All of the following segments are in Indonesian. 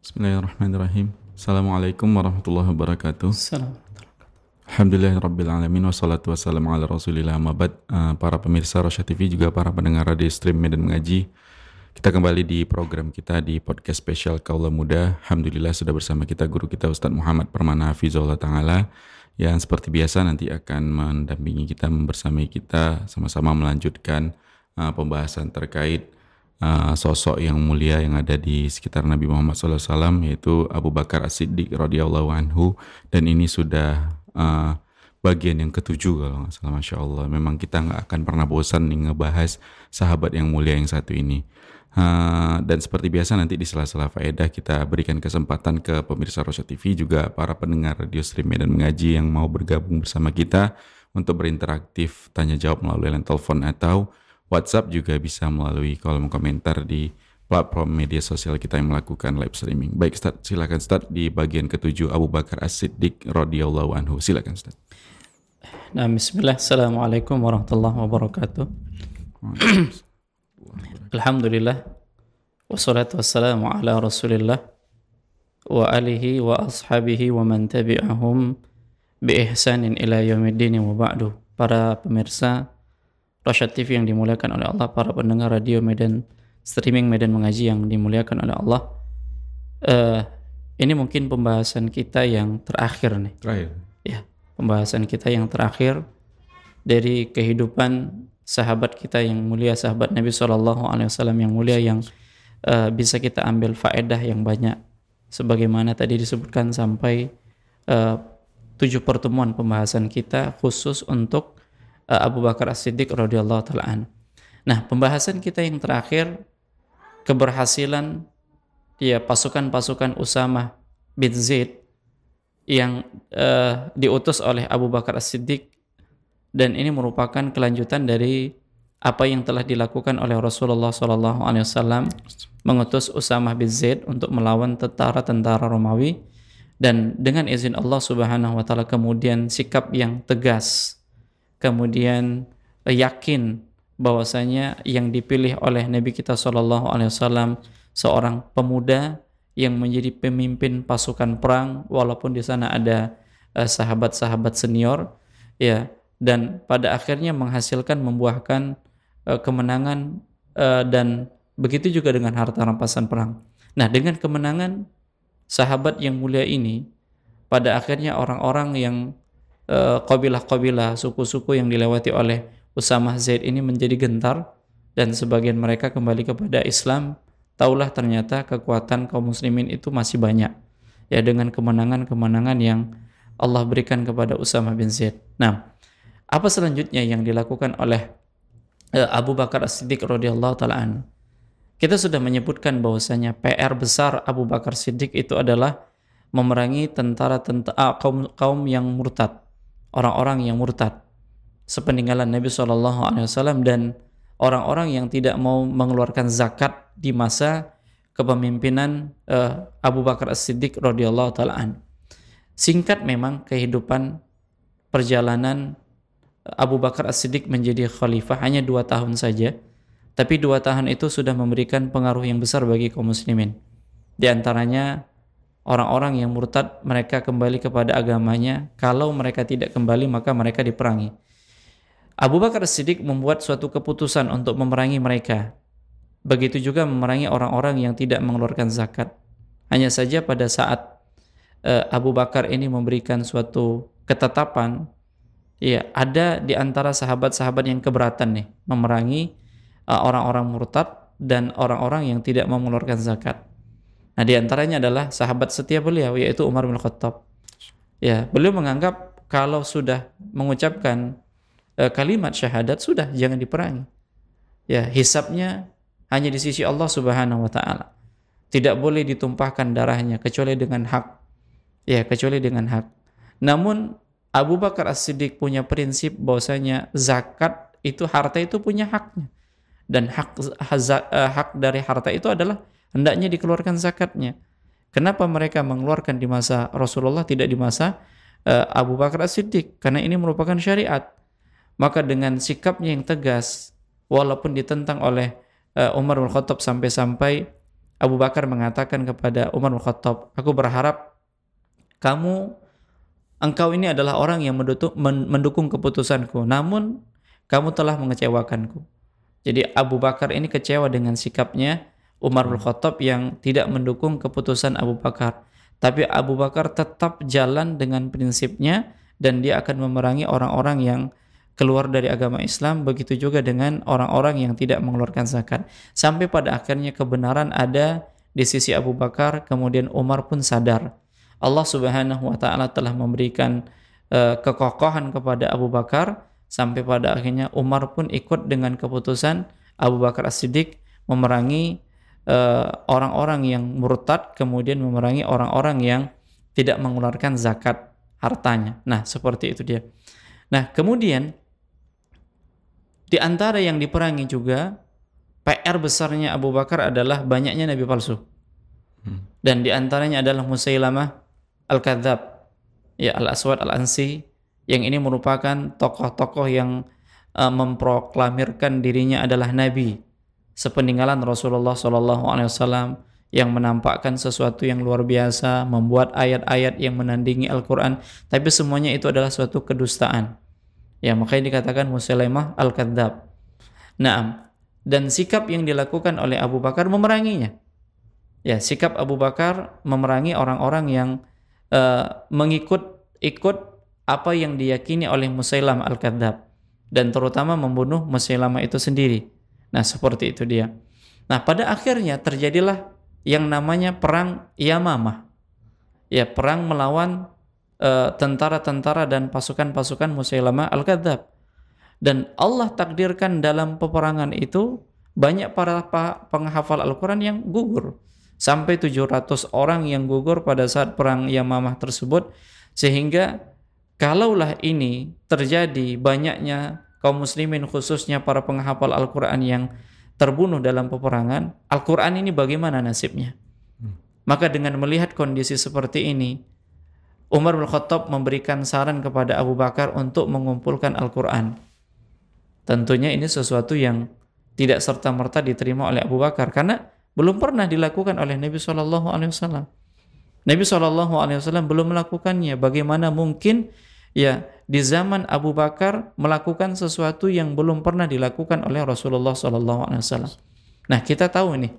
Bismillahirrahmanirrahim. Assalamualaikum warahmatullahi wabarakatuh. Salam. Alhamdulillahirrabbilalamin. Wassalatu wassalamu ala rasulillah mabad. Para pemirsa Rosyad TV, juga para pendengar radio stream Medan Mengaji, kita kembali di program kita di podcast spesial Kaula Muda. Alhamdulillah sudah bersama kita guru kita Ustadz Muhammad Permana Hafizahullah Ta'ala, yang seperti biasa nanti akan mendampingi kita, membersamai kita, sama-sama melanjutkan pembahasan terkait sosok yang mulia yang ada di sekitar Nabi Muhammad SAW, yaitu Abu Bakar As-Siddiq radhiyallahu anhu. Dan ini sudah bagian yang ketujuh kalau nggak salah. Masya Allah, memang kita nggak akan pernah bosan nih ngebahas sahabat yang mulia yang satu ini. Dan seperti biasa nanti di sela-sela faedah kita berikan kesempatan ke pemirsa Rosyad TV, juga para pendengar radio stream Medan Mengaji yang mau bergabung bersama kita untuk berinteraktif, tanya jawab melalui line telepon atau WhatsApp, juga bisa melalui kolom komentar di platform media sosial kita yang melakukan live streaming. Baik Ustaz, silakan Ustaz di bagian ketujuh, Abu Bakar As-Siddiq radhiyallahu anhu. Silakan Ustaz. Nah, bismillah. Assalamualaikum warahmatullahi wabarakatuh. Alhamdulillah. Wassalatu wassalamu ala rasulillah wa alihi wa ashabihi wa man tabi'ahum bi ihsanin ila yaumiddin wa ba'du. Para pemirsa Rosyad TV yang dimuliakan oleh Allah, para pendengar radio Medan streaming Medan Mengaji yang dimuliakan oleh Allah. Ini mungkin pembahasan kita yang terakhir nih. Terakhir. Ya, pembahasan kita yang terakhir dari kehidupan sahabat kita yang mulia, sahabat Nabi SAW yang mulia, yang bisa kita ambil faedah yang banyak. Sebagaimana tadi disebutkan sampai 7 pertemuan pembahasan kita khusus untuk Abu Bakar As-Siddiq radhiyallahu ta'ala anhu. Nah, pembahasan kita yang terakhir, keberhasilan pasukan-pasukan Usamah bin Zaid yang diutus oleh Abu Bakar As-Siddiq, dan ini merupakan kelanjutan dari apa yang telah dilakukan oleh Rasulullah SAW mengutus Usamah bin Zaid untuk melawan tentara-tentara Romawi, dan dengan izin Allah Subhanahu wa taala kemudian sikap yang tegas, kemudian yakin bahwasanya yang dipilih oleh Nabi kita SAW seorang pemuda yang menjadi pemimpin pasukan perang, walaupun di sana ada sahabat-sahabat senior, ya, dan pada akhirnya membuahkan kemenangan, dan begitu juga dengan harta rampasan perang. Nah, dengan kemenangan sahabat yang mulia ini, pada akhirnya orang-orang yang kabilah-kabilah, suku-suku yang dilewati oleh Usamah Zaid ini menjadi gentar, dan sebagian mereka kembali kepada Islam. Taulah ternyata kekuatan kaum muslimin itu masih banyak, ya, dengan kemenangan-kemenangan yang Allah berikan kepada Usamah bin Zaid. Nah, apa selanjutnya yang dilakukan oleh Abu Bakar As-Siddiq radhiyallahu ta'ala anhu? Kita sudah menyebutkan bahwasanya PR besar Abu Bakar Siddiq itu adalah memerangi kaum yang murtad, orang-orang yang murtad sepeninggalan Nabi SAW, dan orang-orang yang tidak mau mengeluarkan zakat di masa kepemimpinan Abu Bakar As-Siddiq radhiyallahu ta'ala anhu. Singkat memang kehidupan perjalanan Abu Bakar As-Siddiq menjadi khalifah hanya 2 tahun saja, tapi 2 tahun itu sudah memberikan pengaruh yang besar bagi kaum muslimin. Di antaranya orang-orang yang murtad, mereka kembali kepada agamanya. Kalau mereka tidak kembali, maka mereka diperangi. Abu Bakar As-Siddiq membuat suatu keputusan untuk memerangi mereka. Begitu juga memerangi orang-orang yang tidak mengeluarkan zakat. Hanya saja pada saat Abu Bakar ini memberikan suatu ketetapan, ya, ada di antara sahabat-sahabat yang keberatan nih memerangi orang-orang murtad dan orang-orang yang tidak mau mengeluarkan zakat. Nah, di antaranya adalah sahabat setia beliau, yaitu Umar bin Khattab. Ya, beliau menganggap kalau sudah mengucapkan kalimat syahadat, sudah, jangan diperangi. Ya, hisabnya hanya di sisi Allah Subhanahu wa taala. Tidak boleh ditumpahkan darahnya kecuali dengan hak. Ya, kecuali dengan hak. Namun Abu Bakar As-Siddiq punya prinsip bahwasanya zakat itu, harta itu punya haknya. Dan hak dari harta itu adalah hendaknya dikeluarkan zakatnya. Kenapa mereka mengeluarkan di masa Rasulullah, tidak di masa Abu Bakar As-Siddiq? Karena ini merupakan syariat. Maka dengan sikapnya yang tegas, walaupun ditentang oleh Umar bin Khattab sampai-sampai Abu Bakar mengatakan kepada Umar bin Khattab, aku berharap engkau ini adalah orang yang mendukung keputusanku, namun kamu telah mengecewakanku. Jadi Abu Bakar ini kecewa dengan sikapnya Umar bin Khattab yang tidak mendukung keputusan Abu Bakar. Tapi Abu Bakar tetap jalan dengan prinsipnya dan dia akan memerangi orang-orang yang keluar dari agama Islam, begitu juga dengan orang-orang yang tidak mengeluarkan zakat. Sampai pada akhirnya kebenaran ada di sisi Abu Bakar, kemudian Umar pun sadar. Allah Subhanahu wa taala telah memberikan kekokohan kepada Abu Bakar sampai pada akhirnya Umar pun ikut dengan keputusan Abu Bakar As-Siddiq memerangi orang-orang yang murtad, kemudian memerangi orang-orang yang tidak mengeluarkan zakat hartanya. Nah, seperti itu dia. Nah, kemudian di antara yang diperangi juga PR besarnya Abu Bakar adalah banyaknya nabi palsu. Dan di antaranya adalah Musailamah Al-Kadzab, ya, Al-Aswad Al-Ansi, yang ini merupakan tokoh-tokoh yang memproklamirkan dirinya adalah nabi sepeninggalan Rasulullah SAW, yang menampakkan sesuatu yang luar biasa, membuat ayat-ayat yang menandingi Al-Quran, tapi semuanya itu adalah suatu kedustaan. Ya, makanya dikatakan Musailamah Al-Kadzab. Nah, dan sikap yang dilakukan oleh Abu Bakar memeranginya. Ya, sikap Abu Bakar memerangi orang-orang yang ikut apa yang diyakini oleh Musailamah Al-Kadzab, dan terutama membunuh Musailamah itu sendiri. Nah, seperti itu dia. Nah, pada akhirnya terjadilah yang namanya perang Yamamah. Ya, perang melawan tentara-tentara dan pasukan-pasukan Musailamah Al-Kadzab. Dan Allah takdirkan dalam peperangan itu banyak para penghafal Al-Quran yang gugur. Sampai 700 orang yang gugur pada saat perang Yamamah tersebut. Sehingga kalaulah ini terjadi banyaknya kaum muslimin, khususnya para penghafal Al-Quran yang terbunuh dalam peperangan, Al-Quran ini bagaimana nasibnya? Maka dengan melihat kondisi seperti ini, Umar bin Khattab memberikan saran kepada Abu Bakar untuk mengumpulkan Al-Quran. Tentunya ini sesuatu yang tidak serta-merta diterima oleh Abu Bakar, karena belum pernah dilakukan oleh Nabi SAW. Nabi SAW belum melakukannya. Bagaimana mungkin ya di zaman Abu Bakar melakukan sesuatu yang belum pernah dilakukan oleh Rasulullah SAW? Nah, kita tahu nih,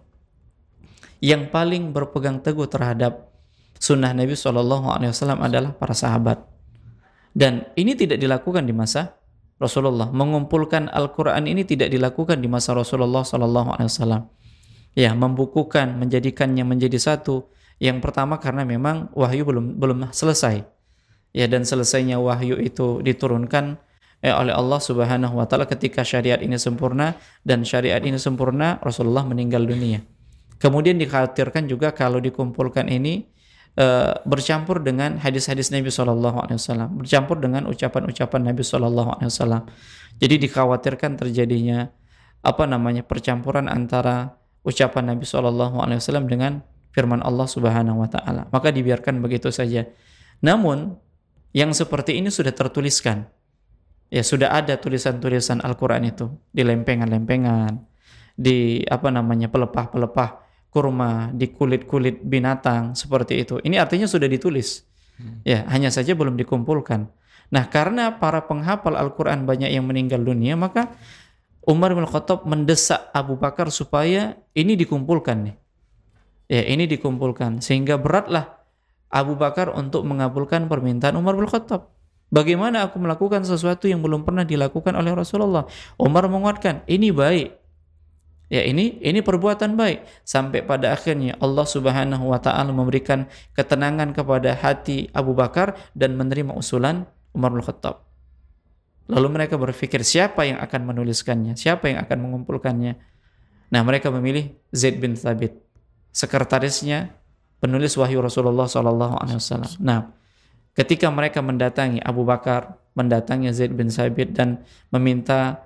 yang paling berpegang teguh terhadap sunnah Nabi SAW adalah para sahabat. Dan ini tidak dilakukan di masa Rasulullah. Mengumpulkan Al-Quran ini tidak dilakukan di masa Rasulullah SAW. Ya, membukukan, menjadikannya menjadi satu. Yang pertama karena memang wahyu belum selesai. Ya, dan selesainya wahyu itu diturunkan oleh Allah Subhanahu wa taala ketika syariat ini sempurna, dan syariat ini sempurna Rasulullah meninggal dunia. Kemudian dikhawatirkan juga kalau dikumpulkan ini bercampur dengan hadis-hadis Nabi SAW, bercampur dengan ucapan-ucapan Nabi SAW. Jadi dikhawatirkan terjadinya percampuran antara ucapan Nabi SAW dengan firman Allah Subhanahu wa taala. Maka dibiarkan begitu saja. Namun yang seperti ini sudah tertuliskan. Ya, sudah ada tulisan-tulisan Al-Qur'an itu di lempengan-lempengan, di pelepah-pelepah kurma, di kulit-kulit binatang, seperti itu. Ini artinya sudah ditulis. Ya, hanya saja belum dikumpulkan. Nah, karena para penghafal Al-Qur'an banyak yang meninggal dunia, maka Umar bin Khattab mendesak Abu Bakar supaya ini dikumpulkan nih. Ya, ini dikumpulkan, sehingga beratlah Abu Bakar untuk mengabulkan permintaan Umar bin Khattab. Bagaimana aku melakukan sesuatu yang belum pernah dilakukan oleh Rasulullah? Umar menguatkan, ini baik. Ya, ini perbuatan baik. Sampai pada akhirnya Allah Subhanahu wa taala memberikan ketenangan kepada hati Abu Bakar dan menerima usulan Umar bin Khattab. Lalu mereka berpikir, siapa yang akan menuliskannya? Siapa yang akan mengumpulkannya? Nah, mereka memilih Zaid bin Thabit, sekretarisnya penulis wahyu Rasulullah SAW. Nah, ketika mereka mendatangi Abu Bakar, mendatangi Zaid bin Thabit dan meminta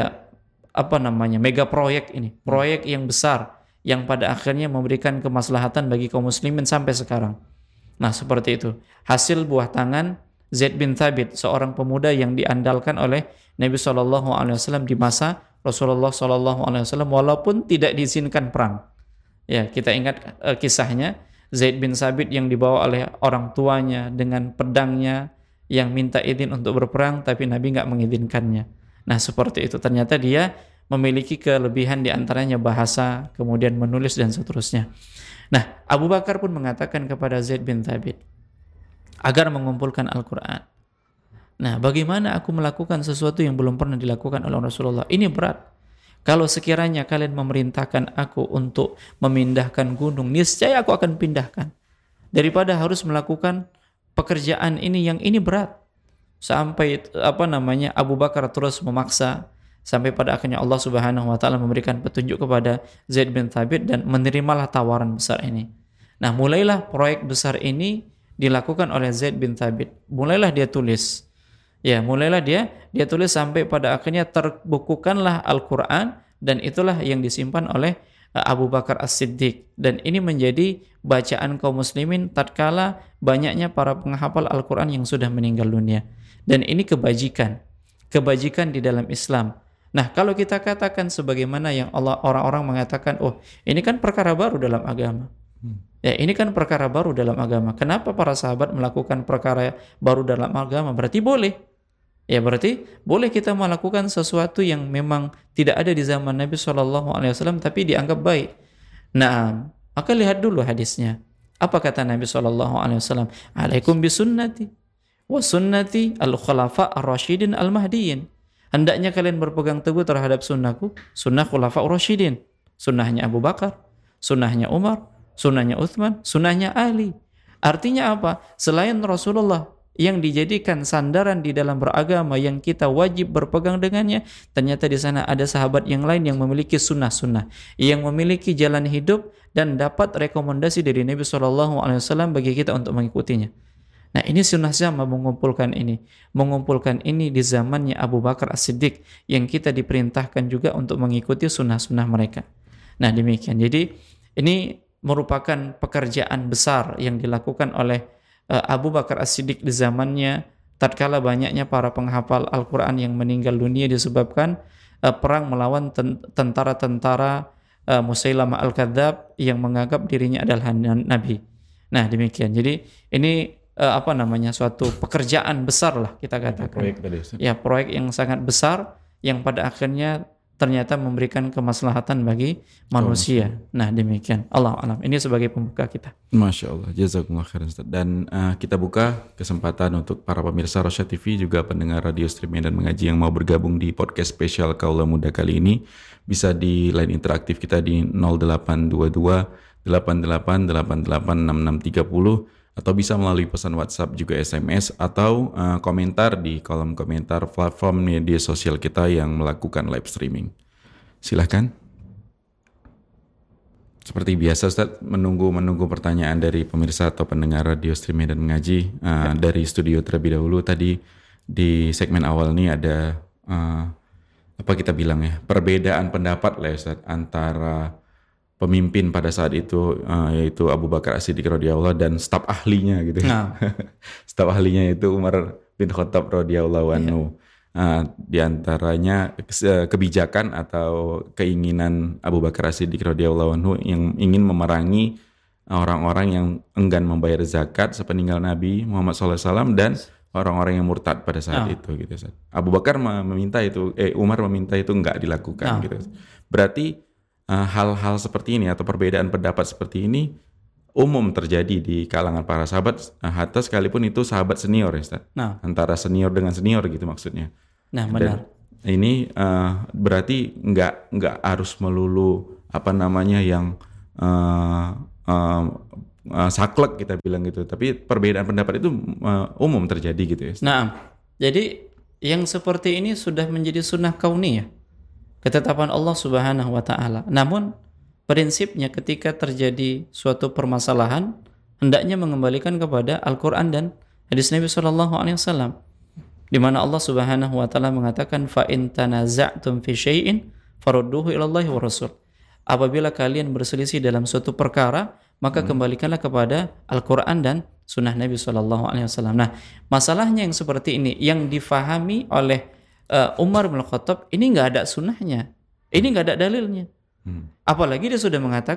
mega proyek ini, proyek yang besar yang pada akhirnya memberikan kemaslahatan bagi kaum muslimin sampai sekarang. Nah, seperti itu. Hasil buah tangan Zaid bin Thabit, seorang pemuda yang diandalkan oleh Nabi SAW di masa Rasulullah SAW, walaupun tidak diizinkan perang. Ya, kita ingat kisahnya Zaid bin Sabit yang dibawa oleh orang tuanya dengan pedangnya yang minta izin untuk berperang, tapi Nabi nggak mengizinkannya. Nah, seperti itu. Ternyata dia memiliki kelebihan di antaranya bahasa, kemudian menulis dan seterusnya. Nah, Abu Bakar pun mengatakan kepada Zaid bin Sabit agar mengumpulkan Al-Quran. Nah, bagaimana aku melakukan sesuatu yang belum pernah dilakukan oleh Rasulullah? Ini berat. Kalau sekiranya kalian memerintahkan aku untuk memindahkan gunung, niscaya aku akan pindahkan. Daripada harus melakukan pekerjaan ini yang ini berat. Sampai Abu Bakar terus memaksa sampai pada akhirnya Allah Subhanahu wa taala memberikan petunjuk kepada Zaid bin Thabit dan menerimalah tawaran besar ini. Nah, mulailah proyek besar ini dilakukan oleh Zaid bin Thabit. Mulailah dia tulis. Ya, mulailah dia tulis sampai pada akhirnya terbukukanlah Al-Qur'an, dan itulah yang disimpan oleh Abu Bakar As-Siddiq, dan ini menjadi bacaan kaum muslimin tatkala banyaknya para penghafal Al-Qur'an yang sudah meninggal dunia. Dan ini kebajikan di dalam Islam. Nah, kalau kita katakan sebagaimana yang orang-orang mengatakan, oh, ini kan perkara baru dalam agama. Ya, ini kan perkara baru dalam agama. Kenapa para sahabat melakukan perkara baru dalam agama? Berarti boleh. Ya, berarti boleh kita melakukan sesuatu yang memang tidak ada di zaman Nabi SAW tapi dianggap baik. Nah, maka lihat dulu hadisnya. Apa kata Nabi SAW? Alaikum bisunnati wa sunnati al-khulafa ar-rasyidin al-mahdiyyin. Hendaknya kalian berpegang teguh terhadap sunnahku, sunnah khulafa ar-rasyidin. Sunnahnya Abu Bakar, sunnahnya Umar, sunnahnya Utsman, sunnahnya Ali. Artinya apa? Selain Rasulullah yang dijadikan sandaran di dalam beragama yang kita wajib berpegang dengannya, ternyata di sana ada sahabat yang lain yang memiliki sunnah-sunnah, yang memiliki jalan hidup dan dapat rekomendasi dari Nabi SAW bagi kita untuk mengikutinya. Nah, ini sunnah sama mengumpulkan ini di zamannya Abu Bakar As-Siddiq yang kita diperintahkan juga untuk mengikuti sunnah-sunnah mereka. Nah, demikian. Jadi ini merupakan pekerjaan besar yang dilakukan oleh Abu Bakar As-Siddiq di zamannya tatkala banyaknya para penghafal Al-Quran yang meninggal dunia disebabkan perang melawan tentara-tentara Musailamah Al-Kadzab yang menganggap dirinya adalah Nabi. Nah, demikian. Jadi ini suatu pekerjaan besar lah kita katakan. Proyek tadi. Ya, proyek yang sangat besar yang pada akhirnya ternyata memberikan kemaslahatan bagi manusia. Nah, demikian. Allah alam. Ini sebagai pembuka kita. Masya Allah. Jazakumullah khairan Ustaz. Dan kita buka kesempatan untuk para pemirsa Rosyad TV, juga pendengar radio stream dan mengaji yang mau bergabung di podcast spesial Kaula Muda kali ini. Bisa di line interaktif kita di 0822 88886630, atau bisa melalui pesan WhatsApp juga SMS, atau komentar di kolom komentar platform media sosial kita yang melakukan live streaming. Silahkan. Seperti biasa Ustaz, menunggu pertanyaan dari pemirsa atau pendengar radio streaming dan mengaji. Dari studio terlebih dahulu, tadi di segmen awal ini ada perbedaan pendapat lah Ustaz antara pemimpin pada saat itu, yaitu Abu Bakar As-Siddiq radhiyallahu dan staf ahlinya gitu. Nah. Staf ahlinya itu Umar bin Khattab radhiyallahu anhu. Di antaranya kebijakan atau keinginan Abu Bakar As-Siddiq radhiyallahu anhu yang ingin memerangi orang-orang yang enggan membayar zakat sepeninggal Nabi Muhammad SAW dan orang-orang yang murtad pada saat itu gitu. Abu Bakar meminta itu, Umar meminta itu enggak dilakukan gitu. Berarti hal-hal seperti ini atau perbedaan pendapat seperti ini umum terjadi di kalangan para sahabat, hatta sekalipun itu sahabat senior ya Ustaz. Antara senior dengan senior gitu maksudnya. Nah, benar. Dan ini berarti nggak harus melulu yang saklek kita bilang gitu, tapi perbedaan pendapat itu umum terjadi gitu ya Ustaz. Nah, jadi yang seperti ini sudah menjadi sunnah kauniyah, ketetapan Allah Subhanahu wa taala. Namun prinsipnya ketika terjadi suatu permasalahan hendaknya mengembalikan kepada Al-Qur'an dan hadis Nabi sallallahu alaihi wasallam, di mana Allah Subhanahu wa taala mengatakan fa in tanaza'tum fi syai'in farudduhu ila Allahi wa Rasul. Apabila kalian berselisih dalam suatu perkara, maka kembalikanlah kepada Al-Qur'an dan sunnah Nabi sallallahu alaihi wasallam. Nah, masalahnya yang seperti ini yang difahami oleh Umar bin Khattab, ini nggak ada sunnahnya, ini nggak ada dalilnya. Apalagi dia sudah mengatakan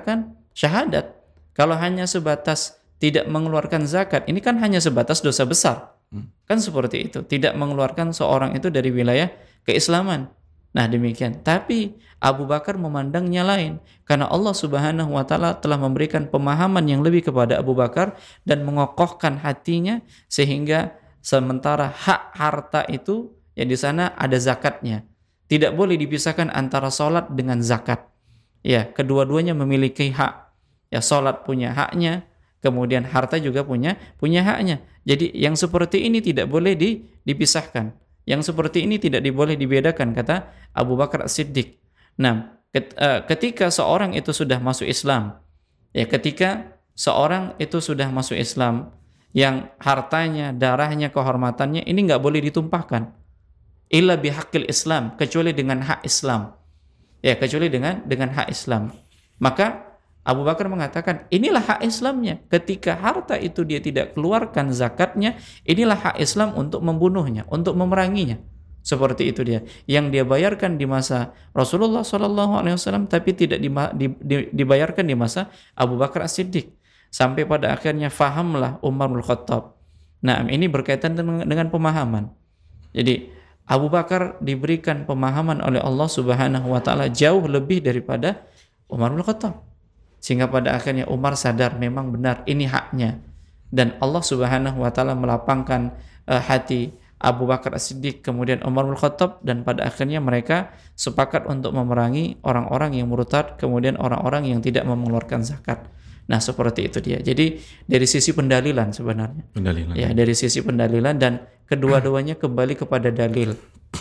syahadat. Kalau hanya sebatas tidak mengeluarkan zakat, ini kan hanya sebatas dosa besar. Kan seperti itu, tidak mengeluarkan seorang itu dari wilayah keislaman. Nah demikian. Tapi Abu Bakar memandangnya lain, karena Allah Subhanahu wa taala telah memberikan pemahaman yang lebih kepada Abu Bakar dan mengokohkan hatinya, sehingga sementara hak harta itu ya di sana ada zakatnya. Tidak boleh dipisahkan antara salat dengan zakat. Ya, kedua-duanya memiliki hak. Ya, salat punya haknya, kemudian harta juga punya haknya. Jadi yang seperti ini tidak boleh dipisahkan. Yang seperti ini tidak boleh dibedakan, kata Abu Bakar As-Siddiq. Nah, ketika seorang itu sudah masuk Islam, ya ketika seorang itu sudah masuk Islam, yang hartanya, darahnya, kehormatannya ini nggak boleh ditumpahkan. Illa bihaqqil Islam, kecuali dengan hak Islam. Ya, kecuali dengan hak Islam. Maka Abu Bakar mengatakan, inilah hak Islamnya. Ketika harta itu dia tidak keluarkan zakatnya, inilah hak Islam untuk membunuhnya, untuk memeranginya. Seperti itu dia. Yang dia bayarkan di masa Rasulullah SAW, tapi tidak dibayarkan di masa Abu Bakar As-Siddiq. Sampai pada akhirnya fahamlah Umar bin Khattab. Nah, ini berkaitan dengan pemahaman. Jadi, Abu Bakar diberikan pemahaman oleh Allah Subhanahu wa taala jauh lebih daripada Umar bin Khattab. Sehingga pada akhirnya Umar sadar memang benar ini haknya, dan Allah Subhanahu wa taala melapangkan hati Abu Bakar As-Siddiq, kemudian Umar bin Khattab, dan pada akhirnya mereka sepakat untuk memerangi orang-orang yang murtad, kemudian orang-orang yang tidak mengeluarkan zakat. Nah, seperti itu dia. Jadi dari sisi pendalilan sebenarnya. Pendalilan. Ya, dari sisi pendalilan, dan kedua-duanya kembali kepada dalil.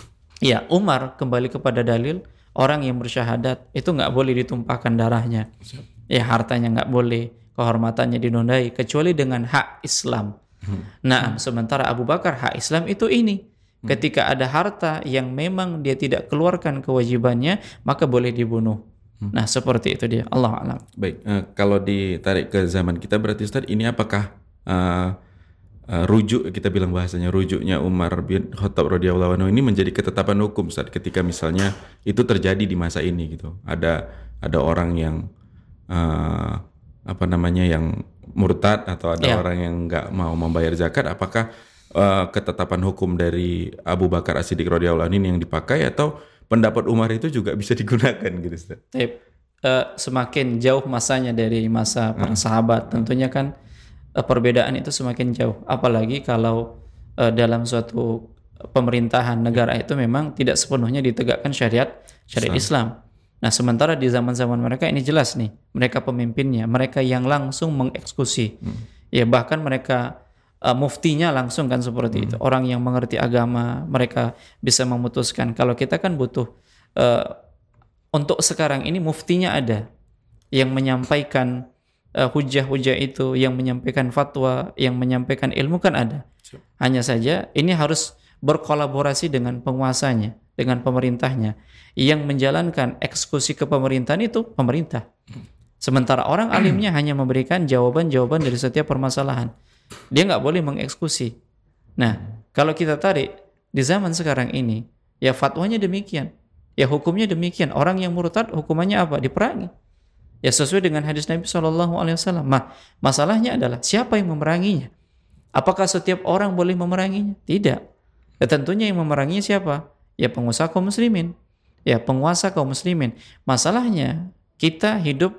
Ya, Umar kembali kepada dalil. Orang yang bersyahadat itu nggak boleh ditumpahkan darahnya. Ya, hartanya nggak boleh, kehormatannya dinodai, kecuali dengan hak Islam. Nah, sementara Abu Bakar hak Islam itu ini. Ketika ada harta yang memang dia tidak keluarkan kewajibannya, maka boleh dibunuh. Nah, seperti itu dia. Allah a'lam. Baik, kalau ditarik ke zaman kita, berarti Ustaz, ini apakah rujuk, kita bilang bahasanya rujuknya Umar bin Khattab radhiyallahu anhu ini menjadi ketetapan hukum Ustaz, ketika misalnya itu terjadi di masa ini gitu. Ada orang yang yang murtad, atau ada orang yang nggak mau membayar zakat, apakah ketetapan hukum dari Abu Bakar As-Siddiq radhiyallahu anhu ini yang dipakai, atau pendapat Umar itu juga bisa digunakan gitu Ustaz? Semakin jauh masanya dari masa para sahabat, tentunya kan perbedaan itu semakin jauh. Apalagi kalau dalam suatu pemerintahan negara itu memang tidak sepenuhnya ditegakkan syariat Islam. Nah, sementara di zaman-zaman mereka ini jelas nih, mereka pemimpinnya, mereka yang langsung mengeksekusi. Ya, bahkan mereka muftinya langsung kan seperti itu. Orang yang mengerti agama, mereka bisa memutuskan. Kalau kita kan butuh untuk sekarang ini muftinya ada yang menyampaikan hujah-hujah itu, yang menyampaikan fatwa, yang menyampaikan ilmu kan ada. Hanya saja ini harus berkolaborasi dengan penguasanya, dengan pemerintahnya. Yang menjalankan eksekusi ke pemerintahan itu pemerintah. Sementara orang alimnya hanya memberikan jawaban-jawaban dari setiap permasalahan. Dia nggak boleh mengeksekusi. Nah, kalau kita tarik di zaman sekarang ini, ya fatwanya demikian, ya hukumnya demikian. Orang yang murtad hukumannya apa? Diperangi. Ya sesuai dengan hadis Nabi SAW. Masalahnya adalah siapa yang memeranginya? Apakah setiap orang boleh memeranginya? Tidak. Ya, tentunya yang memeranginya siapa? Ya pengusaha kaum muslimin. Ya penguasa kaum muslimin. Masalahnya kita hidup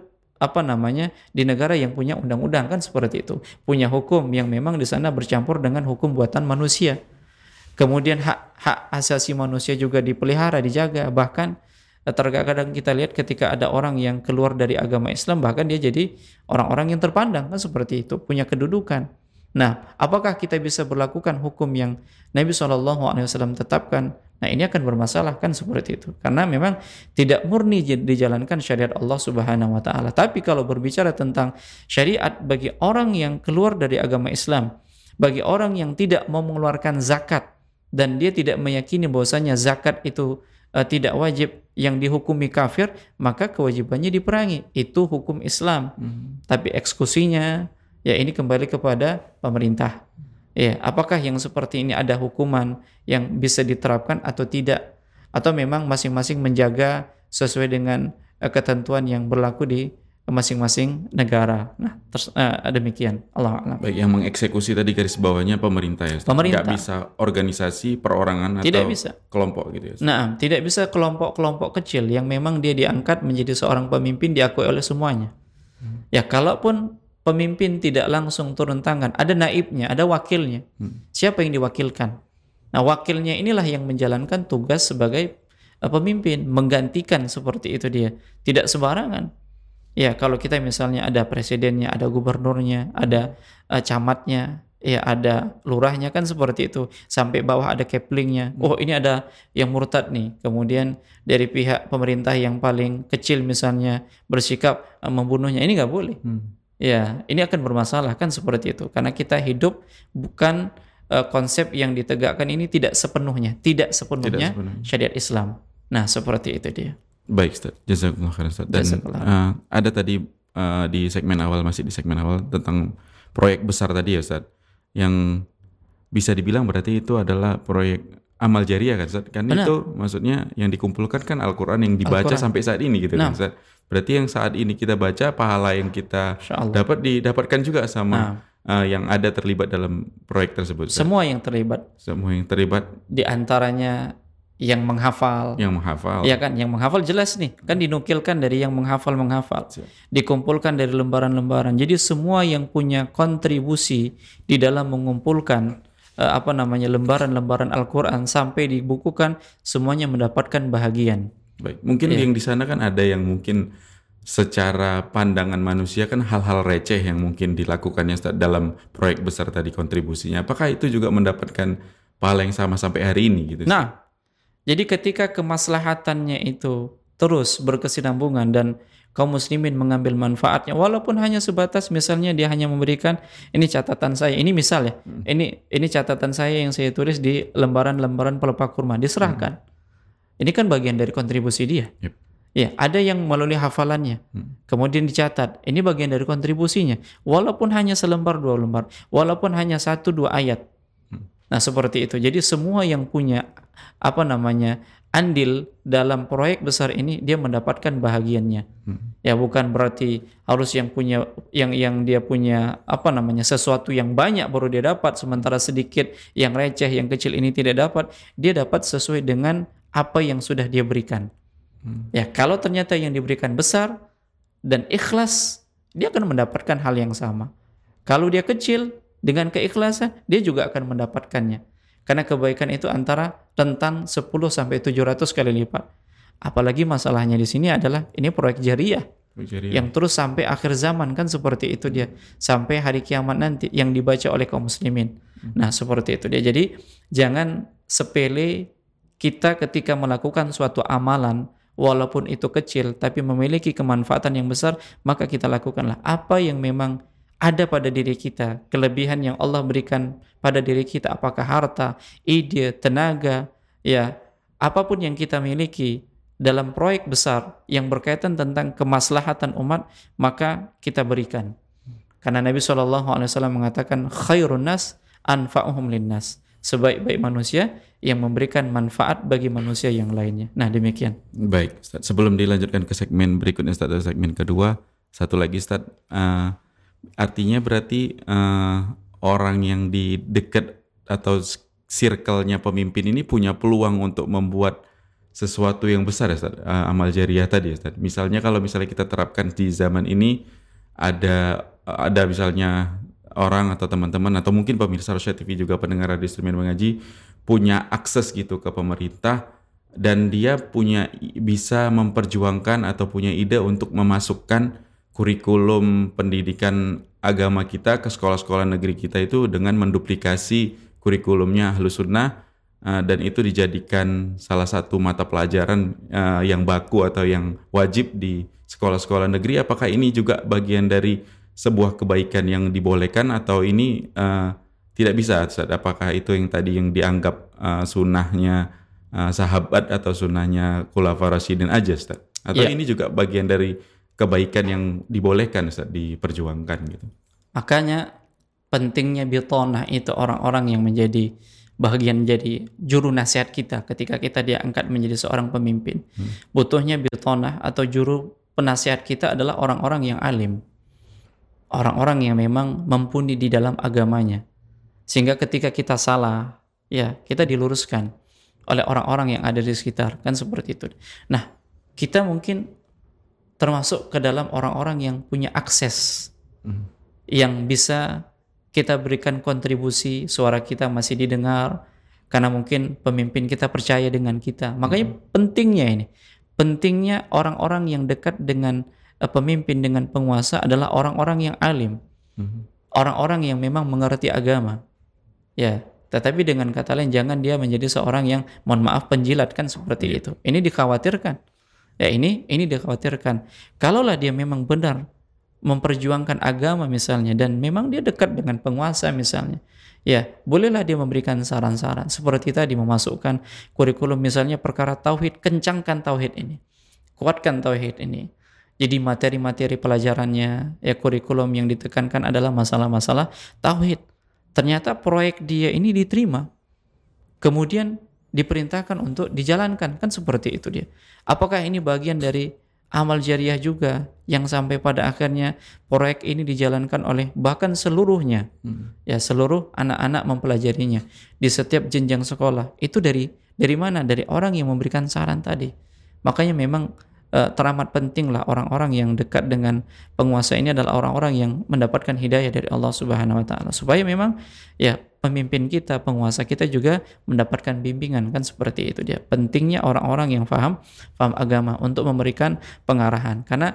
di negara yang punya undang-undang kan seperti itu, punya hukum yang memang di sana bercampur dengan hukum buatan manusia. Kemudian hak asasi manusia juga dipelihara, dijaga. Bahkan terkadang kita lihat ketika ada orang yang keluar dari agama Islam, bahkan dia jadi orang-orang yang terpandang kan seperti itu, punya kedudukan. Nah, apakah kita bisa berlakukan hukum yang Nabi SAW tetapkan? Nah, ini akan bermasalah kan seperti itu. Karena memang tidak murni dijalankan syariat Allah Subhanahu wa taala. Tapi kalau berbicara tentang syariat bagi orang yang keluar dari agama Islam, bagi orang yang tidak mau mengeluarkan zakat dan dia tidak meyakini bahwasanya zakat itu tidak wajib, yang dihukumi kafir, maka kewajibannya diperangi. Itu hukum Islam. Tapi eksekusinya ya ini kembali kepada pemerintah. Ya, apakah yang seperti ini ada hukuman yang bisa diterapkan atau tidak? Atau memang masing-masing menjaga sesuai dengan ketentuan yang berlaku di masing-masing negara. Nah, demikian. Allah a'lam. Baik, yang mengeksekusi tadi garis bawahnya pemerintah ya Ustaz? Pemerintah. Nggak bisa organisasi, perorangan, Tidak atau bisa. kelompok gitu ya Ustaz? Nah, tidak bisa kelompok-kelompok kecil yang memang dia diangkat menjadi seorang pemimpin diakui oleh semuanya. Ya, kalaupun pemimpin tidak langsung turun tangan, ada naibnya, ada wakilnya. Siapa yang diwakilkan? Nah, wakilnya inilah yang menjalankan tugas sebagai pemimpin, menggantikan seperti itu dia. Tidak sembarangan. Ya, kalau kita misalnya ada presidennya, ada gubernurnya, ada camatnya, ya ada lurahnya kan seperti itu. Sampai bawah ada keplingnya. Oh, ini ada yang murtad nih. Kemudian dari pihak pemerintah yang paling kecil misalnya bersikap membunuhnya. Ini nggak boleh. Ya, ini akan bermasalah kan seperti itu. Karena kita hidup bukan konsep yang ditegakkan ini tidak sepenuhnya syariat Islam. Nah, seperti itu dia. Baik Ustaz, jazakumullah khairan Ustaz. Dan ada tadi di segmen awal, masih di segmen awal tentang proyek besar tadi ya Ustaz, yang bisa dibilang berarti itu adalah proyek amal jariah kan Ustaz? Kan Benar. itu maksudnya yang dikumpulkan kan Al-Quran yang dibaca sampai saat ini gitu kan Ustaz? Berarti yang saat ini kita baca, pahala yang kita didapatkan juga sama yang ada terlibat dalam proyek tersebut Ustaz? Semua yang terlibat. Di antaranya yang menghafal. Ya kan, yang menghafal jelas nih, kan dinukilkan dari yang menghafal. Dikumpulkan dari lembaran-lembaran. Jadi semua yang punya kontribusi di dalam mengumpulkan lembaran-lembaran Al-Quran sampai dibukukan, semuanya mendapatkan bahagian. Baik, mungkin yang di sana kan ada yang mungkin secara pandangan manusia kan hal-hal receh yang mungkin dilakukannya dalam proyek besar tadi kontribusinya. Apakah itu juga mendapatkan pahala yang sama sampai hari ini gitu? Nah, jadi ketika kemaslahatannya itu terus berkesinambungan dan kaum muslimin mengambil manfaatnya, walaupun hanya sebatas misalnya dia hanya memberikan, ini catatan saya, ini misal ya, ini catatan saya yang saya tulis di lembaran-lembaran pelepah kurma, diserahkan. Ini kan bagian dari kontribusi dia. Ya, ada yang melalui hafalannya, kemudian dicatat, ini bagian dari kontribusinya, walaupun hanya selembar, 2 lembar, walaupun hanya 1-2 ayat. Nah, seperti itu. Jadi semua yang punya andil dalam proyek besar ini dia mendapatkan bahagiannya. Ya, bukan berarti harus yang dia punya sesuatu yang banyak baru dia dapat, sementara sedikit yang receh, yang kecil ini tidak dapat. Dia dapat sesuai dengan apa yang sudah dia berikan. Ya, kalau ternyata yang diberikan besar dan ikhlas, dia akan mendapatkan hal yang sama. Kalau dia kecil, dengan keikhlasan dia juga akan mendapatkannya. Karena kebaikan itu antara rentang 10 sampai 700 kali lipat. Apalagi masalahnya di sini adalah ini proyek jariah yang terus sampai akhir zaman kan seperti itu dia. Sampai hari kiamat nanti yang dibaca oleh kaum muslimin. Nah, seperti itu dia. Jadi jangan sepele kita ketika melakukan suatu amalan walaupun itu kecil tapi memiliki kemanfaatan yang besar, maka kita lakukanlah apa yang memang ada pada diri kita, kelebihan yang Allah berikan pada diri kita, apakah harta, ide, tenaga, ya, apapun yang kita miliki dalam proyek besar yang berkaitan tentang kemaslahatan umat, maka kita berikan. Karena Nabi SAW mengatakan khairun nas anfa'uhum linnas. Sebaik-baik manusia yang memberikan manfaat bagi manusia yang lainnya. Nah, demikian. Baik, Ustaz. Sebelum dilanjutkan ke segmen berikutnya, Ustaz, segmen kedua, satu lagi, Ustaz, artinya berarti orang yang di dekat atau circle-nya pemimpin ini punya peluang untuk membuat sesuatu yang besar ya Ustaz, amal jariah tadi ya Ustaz. Misalnya kalau kita terapkan di zaman ini, ada misalnya orang atau teman-teman atau mungkin pemirsa Rosyad TV juga pendengar Radio Stream Mengaji punya akses gitu ke pemerintah dan dia bisa memperjuangkan atau punya ide untuk memasukkan kurikulum pendidikan agama kita ke sekolah-sekolah negeri kita itu dengan menduplikasi kurikulumnya Ahlus Sunnah, dan itu dijadikan salah satu mata pelajaran yang baku atau yang wajib di sekolah-sekolah negeri. Apakah ini juga bagian dari sebuah kebaikan yang dibolehkan atau ini tidak bisa, Ustaz? Apakah itu yang tadi yang dianggap sunnahnya sahabat atau sunnahnya Khulafaur Rasyidin aja, Ustaz? Atau ini juga bagian dari kebaikan yang dibolehkan, Ustaz, diperjuangkan gitu? Makanya pentingnya bitonah itu orang-orang yang menjadi bagian jadi juru nasihat kita ketika kita diangkat menjadi seorang pemimpin. Butuhnya bitonah atau juru penasihat kita adalah orang-orang yang alim, orang-orang yang memang mumpuni di dalam agamanya, sehingga ketika kita salah, ya kita diluruskan oleh orang-orang yang ada di sekitar, kan seperti itu. Nah, kita mungkin termasuk ke dalam orang-orang yang punya akses, yang bisa kita berikan kontribusi, suara kita masih didengar, karena mungkin pemimpin kita percaya dengan kita. Makanya pentingnya orang-orang yang dekat dengan pemimpin, dengan penguasa adalah orang-orang yang alim, orang-orang yang memang mengerti agama. Ya, tetapi dengan kata lain jangan dia menjadi seorang yang, mohon maaf, penjilat, kan seperti itu. Ini dikhawatirkan. Ya, ini dikhawatirkan. Kalaulah dia memang benar memperjuangkan agama misalnya, dan memang dia dekat dengan penguasa misalnya, ya bolehlah dia memberikan saran-saran seperti tadi, memasukkan kurikulum misalnya perkara tauhid, kencangkan tauhid ini, kuatkan tauhid ini. Jadi materi-materi pelajarannya, ya kurikulum yang ditekankan adalah masalah-masalah tauhid. Ternyata proyek dia ini diterima, kemudian diperintahkan untuk dijalankan, kan seperti itu dia. Apakah ini bagian dari amal jariah juga yang sampai pada akhirnya proyek ini dijalankan oleh bahkan seluruhnya, ya seluruh anak-anak mempelajarinya di setiap jenjang sekolah. Itu dari mana? Dari orang yang memberikan saran tadi. Makanya memang teramat pentinglah orang-orang yang dekat dengan penguasa ini adalah orang-orang yang mendapatkan hidayah dari Allah Subhanahu wa taala, supaya memang ya pemimpin kita, penguasa kita juga mendapatkan bimbingan, kan seperti itu dia. Pentingnya orang-orang yang paham agama untuk memberikan pengarahan, karena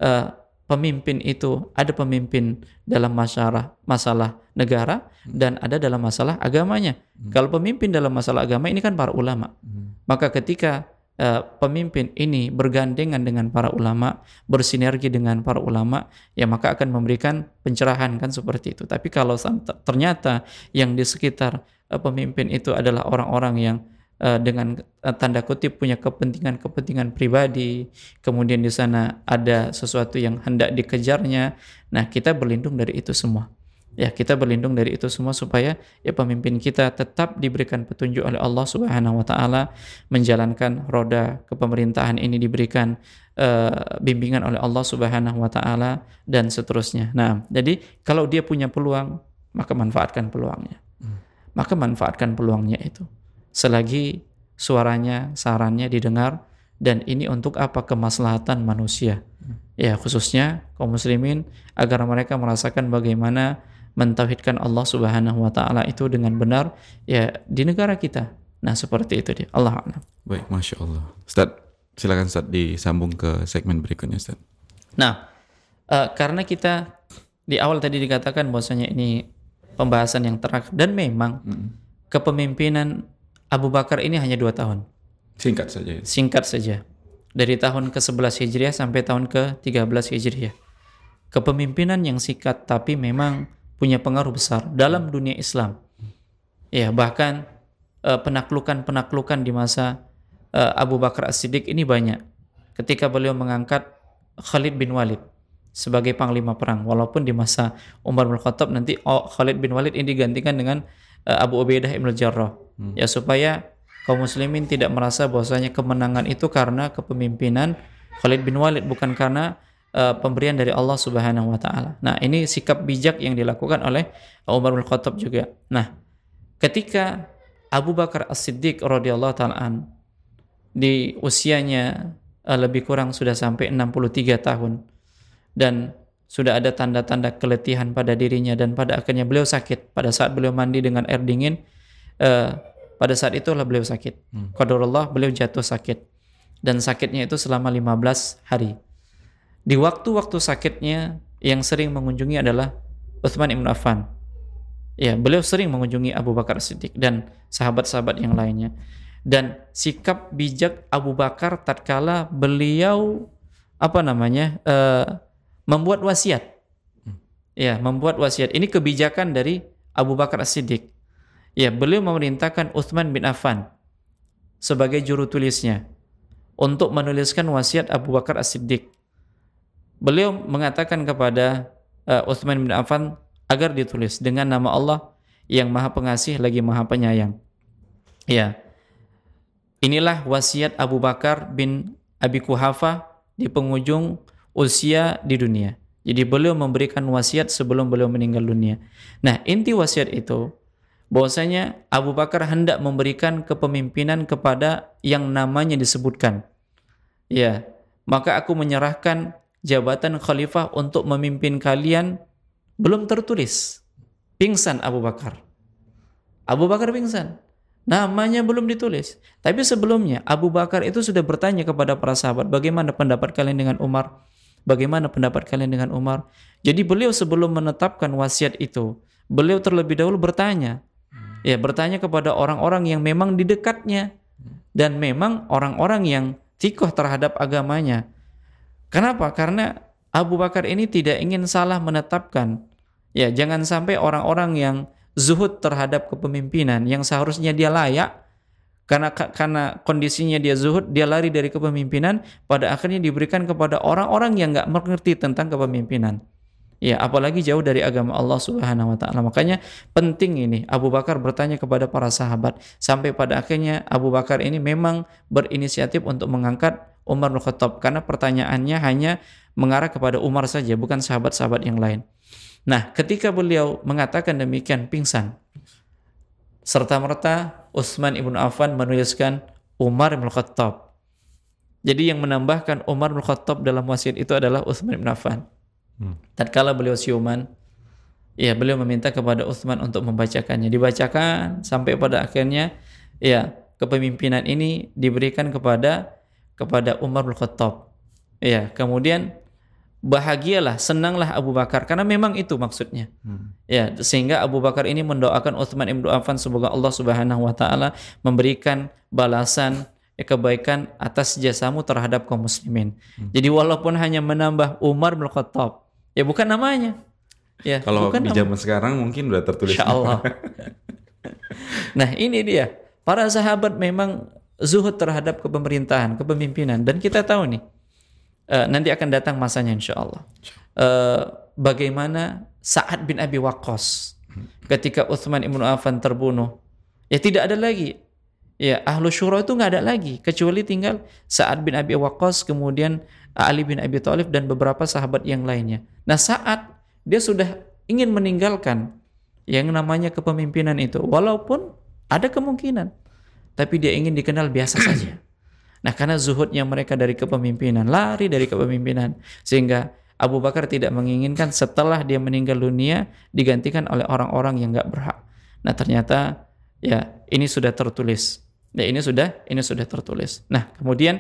pemimpin itu ada pemimpin dalam masalah negara dan ada dalam masalah agamanya. Kalau pemimpin dalam masalah agama ini kan para ulama. Maka ketika pemimpin ini bergandengan dengan para ulama, bersinergi dengan para ulama, ya maka akan memberikan pencerahan, kan seperti itu. Tapi kalau ternyata yang di sekitar pemimpin itu adalah orang-orang yang dengan tanda kutip punya kepentingan pribadi, kemudian di sana ada sesuatu yang hendak dikejarnya, nah kita berlindung dari itu semua. Ya, kita berlindung dari itu semua supaya ya pemimpin kita tetap diberikan petunjuk oleh Allah Subhanahu wa taala, menjalankan roda kepemerintahan ini diberikan bimbingan oleh Allah Subhanahu wa taala dan seterusnya. Nah, jadi kalau dia punya peluang, maka manfaatkan peluangnya. Maka manfaatkan peluangnya itu. Selagi suaranya, sarannya didengar, dan ini untuk apa? Kemaslahatan manusia. Ya, khususnya kaum muslimin, agar mereka merasakan bagaimana mentauhidkan Allah Subhanahu wa taala itu dengan benar ya di negara kita. Nah, seperti itu dia. Allah a'lam. Baik, Masya Allah. Ustaz, silakan Ustaz disambung ke segmen berikutnya, Ustaz. Nah, karena kita di awal tadi dikatakan bahwasanya ini pembahasan yang terakhir, dan memang kepemimpinan Abu Bakar ini hanya 2 tahun. Singkat saja. Singkat saja. Dari tahun ke-11 Hijriah sampai tahun ke-13 Hijriah. Kepemimpinan yang singkat tapi memang punya pengaruh besar dalam dunia Islam. Ya, bahkan penaklukan di masa Abu Bakar As-Siddiq ini banyak. Ketika beliau mengangkat Khalid bin Walid sebagai panglima perang, walaupun di masa Umar bin Khattab nanti Khalid bin Walid ini digantikan dengan Abu Ubaidah ibn Jarrah. Ya, supaya kaum muslimin tidak merasa bahwasanya kemenangan itu karena kepemimpinan Khalid bin Walid, bukan karena pemberian dari Allah Subhanahu wa taala. Nah, ini sikap bijak yang dilakukan oleh Umar bin Khattab juga. Nah, ketika Abu Bakar As-Siddiq radhiyallahu taala di usianya lebih kurang sudah sampai 63 tahun dan sudah ada tanda-tanda keletihan pada dirinya, dan pada akhirnya beliau sakit pada saat beliau mandi dengan air dingin. Pada saat itulah beliau sakit. Qadarullah, beliau jatuh sakit, dan sakitnya itu selama 15 hari. Di waktu-waktu sakitnya yang sering mengunjungi adalah Utsman ibn Affan. Ya, beliau sering mengunjungi Abu Bakar Siddiq dan sahabat-sahabat yang lainnya. Dan sikap bijak Abu Bakar tatkala beliau membuat wasiat. Ya, membuat wasiat. Ini kebijakan dari Abu Bakar Siddiq. Ya, beliau memerintahkan Utsman bin Affan sebagai juru tulisnya untuk menuliskan wasiat Abu Bakar As-Siddiq. Beliau mengatakan kepada Utsman bin Affan agar ditulis dengan nama Allah yang Maha Pengasih lagi Maha Penyayang. Ya. Inilah wasiat Abu Bakar bin Abi Quhafah di penghujung usia di dunia. Jadi beliau memberikan wasiat sebelum beliau meninggal dunia. Nah, inti wasiat itu bahwasanya Abu Bakar hendak memberikan kepemimpinan kepada yang namanya disebutkan. Ya, maka aku menyerahkan jabatan khalifah untuk memimpin kalian, belum tertulis. Pingsan Abu Bakar. Abu Bakar pingsan. Namanya belum ditulis. Tapi sebelumnya Abu Bakar itu sudah bertanya kepada para sahabat, bagaimana pendapat kalian dengan Umar? Bagaimana pendapat kalian dengan Umar? Jadi beliau sebelum menetapkan wasiat itu, beliau terlebih dahulu bertanya. Ya, bertanya kepada orang-orang yang memang di dekatnya dan memang orang-orang yang thikoh terhadap agamanya. Kenapa? Karena Abu Bakar ini tidak ingin salah menetapkan. Ya, jangan sampai orang-orang yang zuhud terhadap kepemimpinan yang seharusnya dia layak, karena kondisinya dia zuhud, dia lari dari kepemimpinan, pada akhirnya diberikan kepada orang-orang yang nggak mengerti tentang kepemimpinan. Ya, apalagi jauh dari agama Allah Subhanahu wa taala. Makanya penting ini Abu Bakar bertanya kepada para sahabat, sampai pada akhirnya Abu Bakar ini memang berinisiatif untuk mengangkat Umar bin Khattab, karena pertanyaannya hanya mengarah kepada Umar saja, bukan sahabat-sahabat yang lain. Nah, ketika beliau mengatakan demikian, pingsan. Serta-merta Utsman ibn Affan menuliskan Umar bin Khattab. Jadi yang menambahkan Umar bin Khattab dalam wasiat itu adalah Utsman bin Affan. Tatkala beliau siuman, ya beliau meminta kepada Utsman untuk membacakannya. Dibacakan sampai pada akhirnya ya kepemimpinan ini diberikan kepada Umar bin Khattab. Ya, kemudian bahagialah, senanglah Abu Bakar, karena memang itu maksudnya. Ya, sehingga Abu Bakar ini mendoakan Utsman ibn Affan semoga Allah Subhanahu wa taala memberikan balasan kebaikan atas jasamu terhadap kaum muslimin. Jadi walaupun hanya menambah Umar bin Khattab, ya bukan namanya. Ya, kalau bukan di zaman sekarang mungkin udah tertulis. Insyaallah. Nah, ini dia. Para sahabat memang zuhud terhadap kepemerintahan, kepemimpinan, dan kita tahu nih nanti akan datang masanya insyaallah. Bagaimana Sa'ad bin Abi Waqqas ketika Utsman ibn Affan terbunuh, ya tidak ada lagi. Ya, ahlu syura itu nggak ada lagi, kecuali tinggal Sa'ad bin Abi Waqqas, kemudian Ali bin Abi Thalib dan beberapa sahabat yang lainnya. Nah, saat dia sudah ingin meninggalkan yang namanya kepemimpinan itu, walaupun ada kemungkinan, tapi dia ingin dikenal biasa saja. Nah, karena zuhudnya mereka dari kepemimpinan, lari dari kepemimpinan, sehingga Abu Bakar tidak menginginkan setelah dia meninggal dunia digantikan oleh orang-orang yang nggak berhak. Nah, ternyata ya ini sudah tertulis. Ya, ini sudah tertulis. Nah, kemudian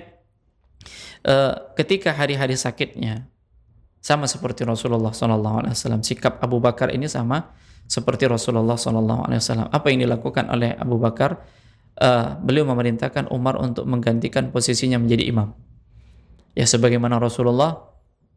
ketika hari-hari sakitnya sama seperti Rasulullah SAW, sikap Abu Bakar ini sama seperti Rasulullah SAW. Apa yang dilakukan oleh Abu Bakar? Beliau memerintahkan Umar untuk menggantikan posisinya menjadi imam. Ya, sebagaimana Rasulullah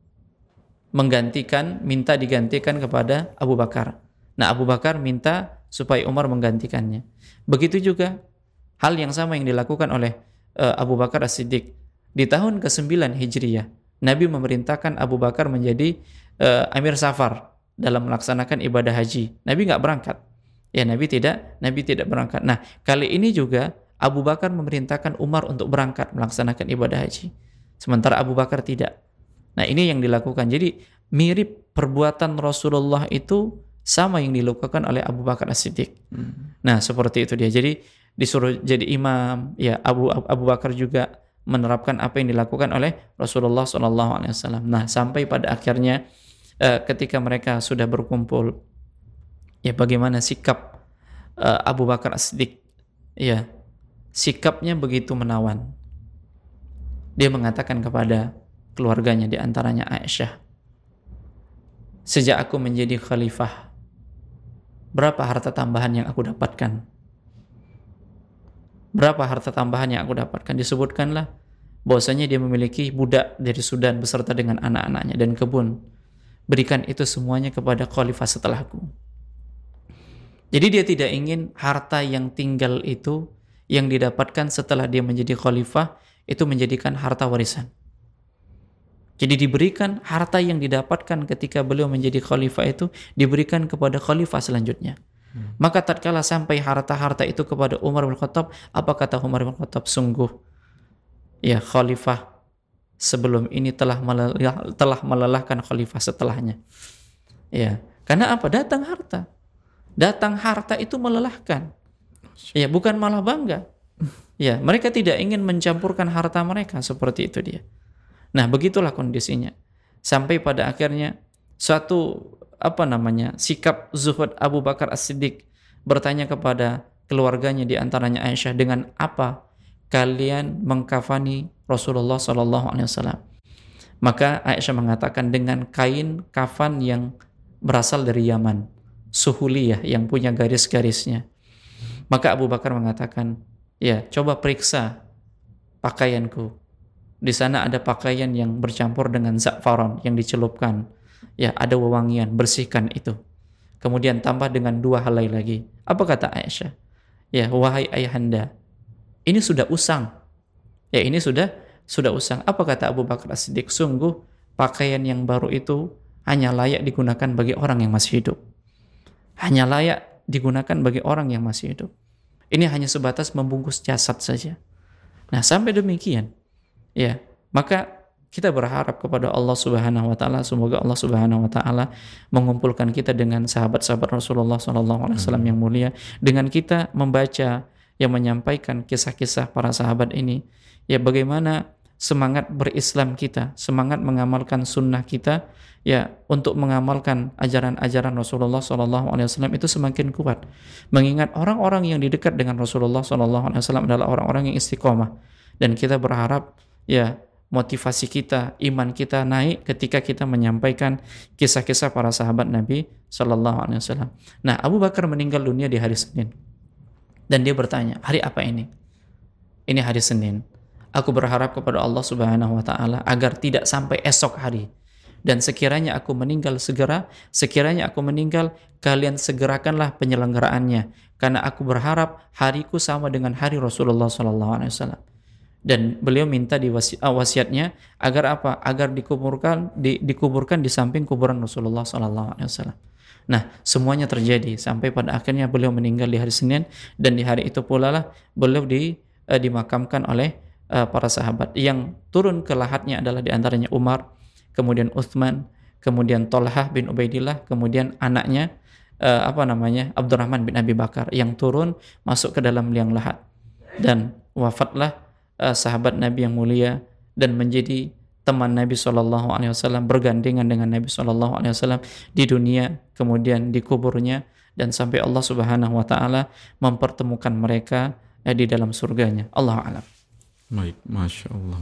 minta digantikan kepada Abu Bakar. Nah, Abu Bakar minta supaya Umar menggantikannya. Begitu juga hal yang sama yang dilakukan oleh Abu Bakar As-Siddiq. Di tahun ke-9 Hijriyah, Nabi memerintahkan Abu Bakar menjadi Amir Safar dalam melaksanakan ibadah haji. Nabi nggak berangkat. Ya, Nabi tidak berangkat. Nah, kali ini juga Abu Bakar memerintahkan Umar untuk berangkat melaksanakan ibadah haji. Sementara Abu Bakar tidak. Nah, ini yang dilakukan. Jadi mirip perbuatan Rasulullah itu sama yang dilakukan oleh Abu Bakar As-Siddiq. Nah, seperti itu dia. Jadi disuruh jadi imam, ya Abu Bakar juga menerapkan apa yang dilakukan oleh Rasulullah SAW. Nah, sampai pada akhirnya ketika mereka sudah berkumpul, ya bagaimana sikap Abu Bakar As-Siddiq? Ya, sikapnya begitu menawan. Dia mengatakan kepada keluarganya, di antaranya Aisyah, sejak aku menjadi khalifah, berapa harta tambahan yang aku dapatkan? Berapa harta tambahan yang aku dapatkan? Disebutkanlah bahwasanya dia memiliki budak dari Sudan beserta dengan anak-anaknya dan kebun. Berikan itu semuanya kepada khalifah setelahku. Jadi dia tidak ingin harta yang tinggal itu yang didapatkan setelah dia menjadi khalifah itu menjadikan harta warisan. Jadi diberikan harta yang didapatkan ketika beliau menjadi khalifah itu diberikan kepada khalifah selanjutnya. Maka tatkala sampai harta-harta itu kepada Umar bin Khattab, apa kata Umar bin Khattab? Sungguh ya khalifah sebelum ini telah melelahkan khalifah setelahnya. Ya, karena apa? Datang harta. Datang harta itu melelahkan. Ya, bukan malah bangga. Ya, mereka tidak ingin mencampurkan harta mereka, seperti itu dia. Nah, begitulah kondisinya. Sampai pada akhirnya suatu sikap zuhud Abu Bakar As-Siddiq bertanya kepada keluarganya, di antaranya Aisyah, dengan apa kalian mengkafani Rasulullah SAW? Maka Aisyah mengatakan, dengan kain kafan yang berasal dari Yaman, suhuliyah, yang punya garis-garisnya. Maka Abu Bakar mengatakan, ya, coba periksa pakaianku. Di sana ada pakaian yang bercampur dengan za'faron yang dicelupkan. Ya, ada wewangian, bersihkan itu. Kemudian tambah dengan 2 helai lagi. Apa kata Aisyah? Ya, wahai ayahanda, ini sudah usang. Ya, ini sudah usang. Apa kata Abu Bakar As-Siddiq? Sungguh pakaian yang baru itu hanya layak digunakan bagi orang yang masih hidup. Hanya layak digunakan bagi orang yang masih hidup. Ini hanya sebatas membungkus jasad saja. Nah, sampai demikian. Ya, maka kita berharap kepada Allah Subhanahu wa taala, semoga Allah Subhanahu wa taala mengumpulkan kita dengan sahabat-sahabat Rasulullah sallallahu alaihi wasallam yang mulia, dengan kita membaca yang menyampaikan kisah-kisah para sahabat ini, ya, bagaimana semangat berislam kita, semangat mengamalkan sunnah kita, ya, untuk mengamalkan ajaran-ajaran Rasulullah sallallahu alaihi wasallam itu semakin kuat. Mengingat orang-orang yang didekat dengan Rasulullah sallallahu alaihi wasallam adalah orang-orang yang istiqomah, dan kita berharap, ya, motivasi kita, iman kita naik ketika kita menyampaikan kisah-kisah para sahabat Nabi Sallallahu Alaihi Wasallam. Nah, Abu Bakar meninggal dunia di hari Senin, dan dia bertanya, hari apa ini? Ini hari Senin. Aku berharap kepada Allah Subhanahu Wa Taala agar tidak sampai esok hari. Dan sekiranya aku meninggal segera, sekiranya aku meninggal, kalian segerakanlah penyelenggaraannya, karena aku berharap hariku sama dengan hari Rasulullah Sallallahu Alaihi Wasallam. Dan beliau minta di wasiatnya agar apa? Agar dikuburkan di samping kuburan Rasulullah SAW. Nah, semuanya terjadi sampai pada akhirnya beliau meninggal di hari Senin, dan di hari itu pula lah beliau dimakamkan oleh para sahabat. Yang turun ke lahatnya adalah di antaranya Umar, kemudian Utsman, kemudian Thalhah bin Ubaidillah, kemudian anaknya Abdurrahman bin Abi Bakar, yang turun masuk ke dalam liang lahat, dan wafatlah sahabat Nabi yang mulia dan menjadi teman Nabi SAW, bergandengan dengan Nabi SAW di dunia, kemudian di kuburnya, dan sampai Allah Subhanahu Wa Taala mempertemukan mereka di dalam surganya. Allahu a'lam. Baik, Masya Allah.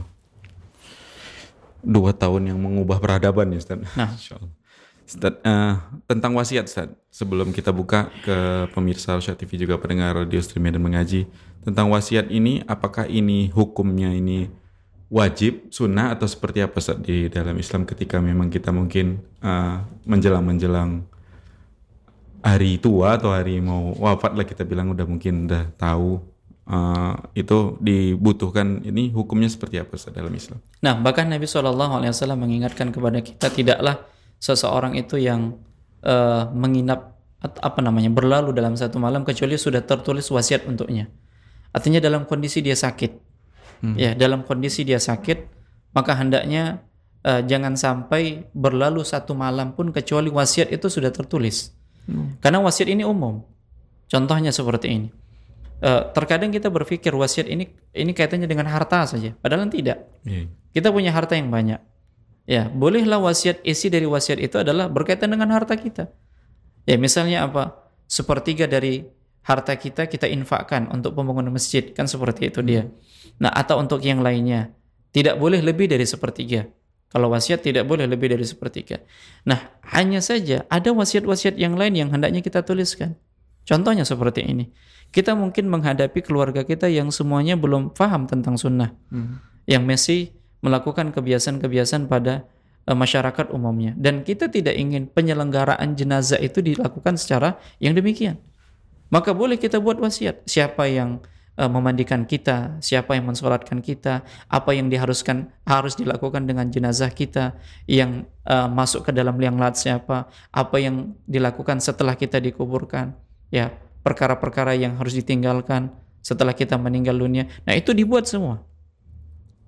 2 tahun yang mengubah peradaban ya, Ustaz. Nah, Ustaz, tentang wasiat, Ustaz, sebelum kita buka ke pemirsa Rosyad TV juga pendengar radio stream dan mengaji, tentang wasiat ini, apakah ini hukumnya ini wajib, sunnah, atau seperti apa, Ustaz, di dalam Islam ketika memang kita mungkin menjelang hari tua atau hari mau wafat lah, kita bilang udah tahu itu dibutuhkan, ini hukumnya seperti apa, Ustaz, dalam Islam? Nah, bahkan Nabi SAW mengingatkan kepada kita, tidaklah seseorang itu yang menginap berlalu dalam satu malam kecuali sudah tertulis wasiat untuknya. Artinya dalam kondisi dia sakit, ya, dalam kondisi dia sakit, maka hendaknya jangan sampai berlalu satu malam pun kecuali wasiat itu sudah tertulis. Karena wasiat ini umum. Contohnya seperti ini. Terkadang kita berpikir wasiat ini kaitannya dengan harta saja, padahal tidak. Kita punya harta yang banyak. Ya, bolehlah wasiat, isi dari wasiat itu adalah berkaitan dengan harta kita. Ya, misalnya apa? 1/3 dari harta kita infakkan untuk pembangunan masjid, kan seperti itu dia. Nah, atau untuk yang lainnya, tidak boleh lebih dari 1/3. Kalau wasiat tidak boleh lebih dari 1/3. Nah, hanya saja ada wasiat-wasiat yang lain yang hendaknya kita tuliskan. Contohnya seperti ini. Kita mungkin menghadapi keluarga kita yang semuanya belum paham tentang sunnah, yang masih melakukan kebiasaan-kebiasaan pada masyarakat umumnya, dan kita tidak ingin penyelenggaraan jenazah itu dilakukan secara yang demikian. Maka boleh kita buat wasiat, siapa yang memandikan kita, siapa yang mensolatkan kita, apa yang harus dilakukan dengan jenazah kita yang masuk ke dalam liang lahat siapa, apa yang dilakukan setelah kita dikuburkan, ya, perkara-perkara yang harus ditinggalkan setelah kita meninggal dunia. Nah, itu dibuat semua.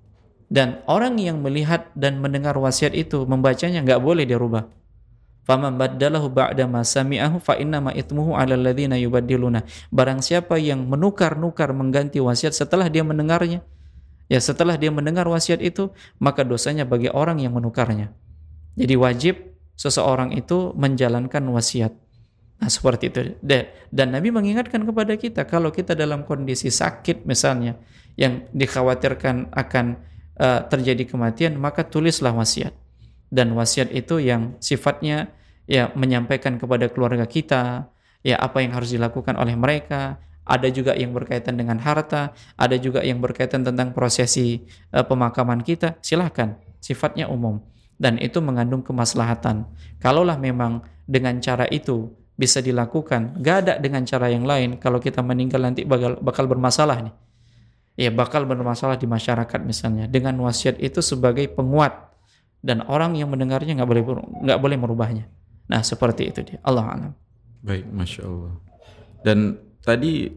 Dan orang yang melihat dan mendengar wasiat itu, membacanya, nggak boleh dia rubah. Faman baddalahu ba'da ma sami'ahu fa innama itsmuhu 'alal ladzina yubaddiluna. Barang siapa yang menukar-nukar mengganti wasiat setelah dia mendengarnya, ya setelah dia mendengar wasiat itu, maka dosanya bagi orang yang menukarnya. Jadi wajib seseorang itu menjalankan wasiat. Nah, seperti itu. Dan Nabi mengingatkan kepada kita, kalau kita dalam kondisi sakit misalnya, yang dikhawatirkan akan terjadi kematian, maka tulislah wasiat. Dan wasiat itu yang sifatnya ya menyampaikan kepada keluarga kita, ya apa yang harus dilakukan oleh mereka. Ada juga yang berkaitan dengan harta, ada juga yang berkaitan tentang prosesi pemakaman kita. Silahkan, sifatnya umum. Dan itu mengandung kemaslahatan. Kalaulah memang dengan cara itu bisa dilakukan, gak ada dengan cara yang lain, kalau kita meninggal nanti bakal bermasalah nih. Ya bakal bermasalah di masyarakat misalnya. Dengan wasiat itu sebagai penguat, dan orang yang mendengarnya nggak boleh merubahnya. Nah seperti itu dia. Allah a'lam. Baik, masya Allah. Dan tadi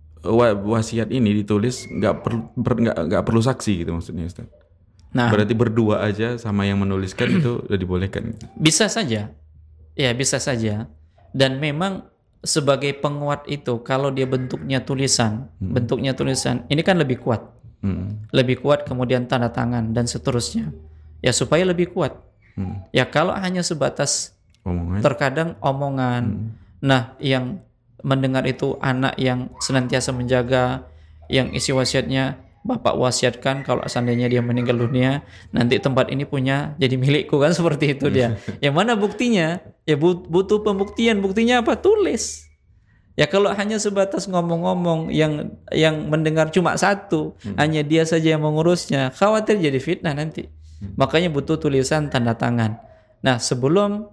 wasiat ini ditulis nggak perlu saksi gitu maksudnya, Ustaz. Nah, berarti berdua aja sama yang menuliskan itu udah dibolehkan. Bisa saja, ya bisa saja. Dan memang sebagai penguat itu, kalau dia bentuknya tulisan, ini kan lebih kuat. Lebih kuat, kemudian tanda tangan dan seterusnya. Ya supaya lebih kuat. Ya kalau hanya sebatas terkadang omongan. Nah, yang mendengar itu anak yang senantiasa menjaga, yang isi wasiatnya, bapak wasiatkan kalau seandainya dia meninggal dunia, nanti tempat ini punya jadi milikku, kan seperti itu dia. Yang mana buktinya? Ya butuh pembuktian. Buktinya apa? Tulis. Ya kalau hanya sebatas ngomong-ngomong yang mendengar cuma satu, hanya dia saja yang mengurusnya, khawatir jadi fitnah nanti. Makanya butuh tulisan tanda tangan. Nah, sebelum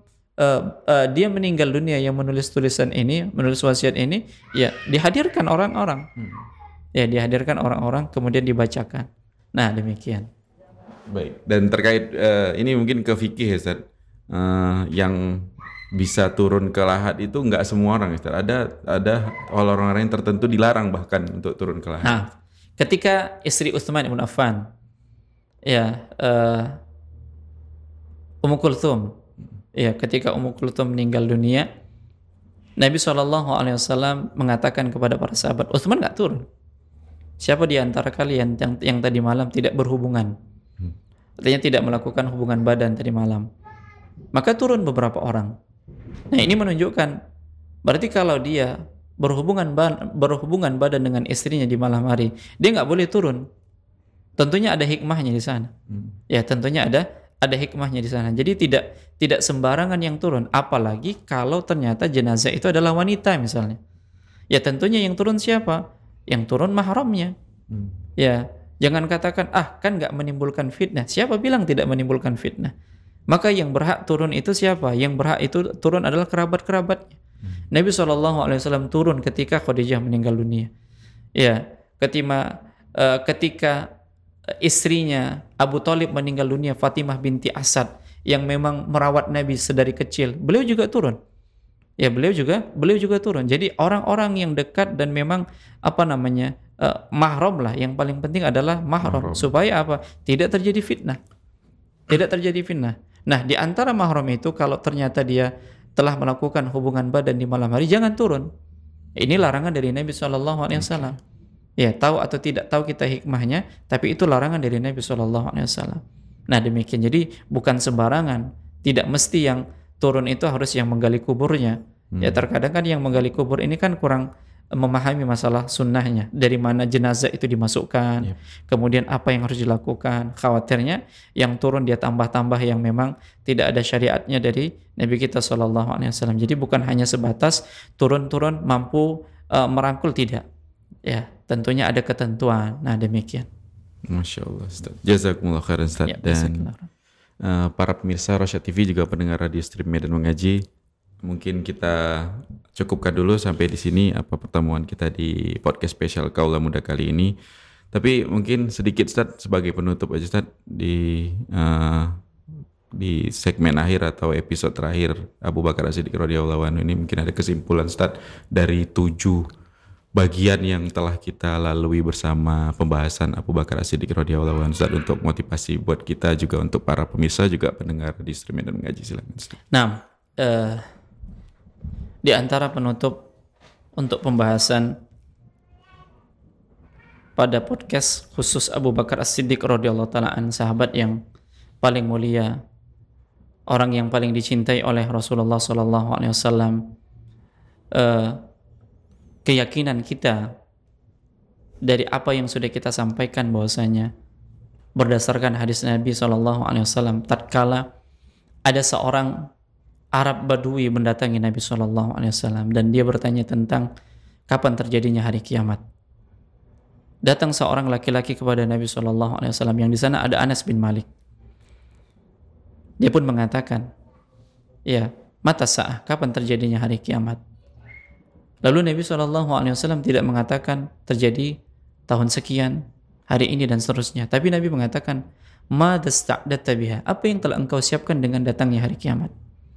dia meninggal dunia yang menulis tulisan ini, menulis wasiat ini, ya dihadirkan orang-orang. Ya dihadirkan orang-orang, kemudian dibacakan. Nah demikian. Baik. Dan terkait ini mungkin ke fikih ya Ustaz, yang bisa turun ke lahat itu nggak semua orang Ustaz. Ada orang-orang yang tertentu dilarang bahkan untuk turun ke lahat. Nah, ketika istri Utsman ibn Affan, ya Ummu Kulthum, ya ketika Ummu Kulthum meninggal dunia, Nabi SAW mengatakan kepada para sahabat, Utsman nggak turun. Siapa di antara kalian yang tadi malam tidak berhubungan? Artinya tidak melakukan hubungan badan tadi malam. Maka turun beberapa orang. Nah ini menunjukkan, berarti kalau dia berhubungan badan dengan istrinya di malam hari, dia nggak boleh turun. Tentunya ada hikmahnya di sana. Ya tentunya ada hikmahnya di sana. Jadi tidak sembarangan yang turun. Apalagi kalau ternyata jenazah itu adalah wanita misalnya. Ya tentunya yang turun siapa? Yang turun mahramnya. Ya, jangan katakan kan nggak menimbulkan fitnah. Siapa bilang tidak menimbulkan fitnah? Maka yang berhak turun itu siapa? Yang berhak itu turun adalah kerabat-kerabatnya. Nabi SAW turun ketika Khadijah meninggal dunia. Ya, ketika istrinya Abu Thalib meninggal dunia, Fatimah binti Asad, yang memang merawat Nabi sedari kecil, beliau juga turun. Ya beliau juga turun. Jadi orang-orang yang dekat dan memang mahram lah, yang paling penting adalah mahram. Supaya apa? Tidak terjadi fitnah. Nah, di antara mahram itu kalau ternyata dia telah melakukan hubungan badan di malam hari, jangan turun. Ini larangan dari Nabi SAW. Ya, tahu atau tidak tahu kita hikmahnya, tapi itu larangan dari Nabi SAW. Nah, demikian. Jadi bukan sembarangan. Tidak mesti yang turun itu harus yang menggali kuburnya. Ya terkadang kan yang menggali kubur ini kan kurang memahami masalah sunnahnya, dari mana jenazah itu dimasukkan, kemudian apa yang harus dilakukan. Khawatirnya yang turun dia tambah-tambah yang memang tidak ada syariatnya dari Nabi kita SAW. Jadi bukan hanya sebatas turun-turun mampu merangkul, tidak. Ya tentunya ada ketentuan. Nah demikian. Masya Allah Ustaz. Jazakumullah khairan Ustaz. Dan para pemirsa Rosyad TV juga pendengar radio stream Medan Mengaji, mungkin kita cukupkan dulu sampai di sini pertemuan kita di podcast spesial Kaula Muda kali ini. Tapi mungkin sedikit Ustaz sebagai penutup aja Ustaz di segmen akhir atau episode terakhir Abu Bakar As-Siddiq radhiyallahu anhu ini, mungkin ada kesimpulan Ustaz dari 7 bagian yang telah kita lalui bersama pembahasan Abu Bakar As-Siddiq radhiyallahu anhu, Ustaz, untuk motivasi buat kita juga, untuk para pemirsa juga pendengar di Stream Medan Mengaji. Silakan, Ustaz. Nah, di antara penutup untuk pembahasan pada podcast khusus Abu Bakar As-Siddiq radhiyallahu taala an, sahabat yang paling mulia, orang yang paling dicintai oleh Rasulullah sallallahu alaihi wasallam, keyakinan kita dari apa yang sudah kita sampaikan bahwasanya berdasarkan hadis Nabi sallallahu alaihi wasallam, tatkala ada seorang Arab Badui mendatangi Nabi sallallahu alaihi wasallam dan dia bertanya tentang kapan terjadinya hari kiamat. Datang seorang laki-laki kepada Nabi sallallahu alaihi wasallam, yang di sana ada Anas bin Malik. Dia pun mengatakan, ya, mata sa'ah, kapan terjadinya hari kiamat? Lalu Nabi SAW tidak mengatakan terjadi tahun sekian, hari ini dan seterusnya. Tapi Nabi mengatakan, ma dasta'datta biha, apa yang telah engkau siapkan dengan datangnya hari kiamat?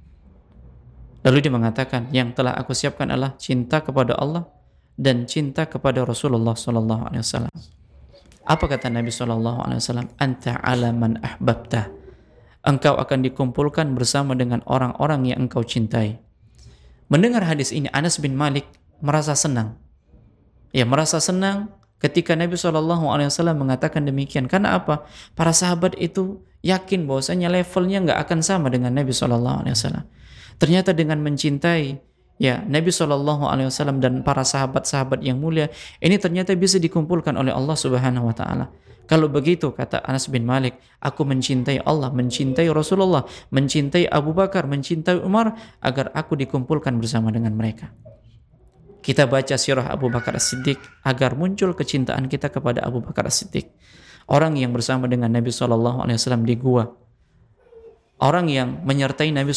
Lalu dia mengatakan, yang telah aku siapkan adalah cinta kepada Allah dan cinta kepada Rasulullah SAW. Apa kata Nabi SAW? Anta ala man ahbabta, engkau akan dikumpulkan bersama dengan orang-orang yang engkau cintai. Mendengar hadis ini, Anas bin Malik merasa senang. Ya, merasa senang ketika Nabi SAW mengatakan demikian. Karena apa? Para sahabat itu yakin bahwasanya levelnya nggak akan sama dengan Nabi SAW. Ternyata dengan mencintai ya Nabi SAW dan para sahabat-sahabat yang mulia ini, ternyata bisa dikumpulkan oleh Allah Subhanahu Wa Taala. Kalau begitu, kata Anas bin Malik, aku mencintai Allah, mencintai Rasulullah, mencintai Abu Bakar, mencintai Umar, agar aku dikumpulkan bersama dengan mereka. Kita baca sirah Abu Bakar As-Siddiq agar muncul kecintaan kita kepada Abu Bakar As-Siddiq. Orang yang bersama dengan Nabi SAW di gua. Orang yang menyertai Nabi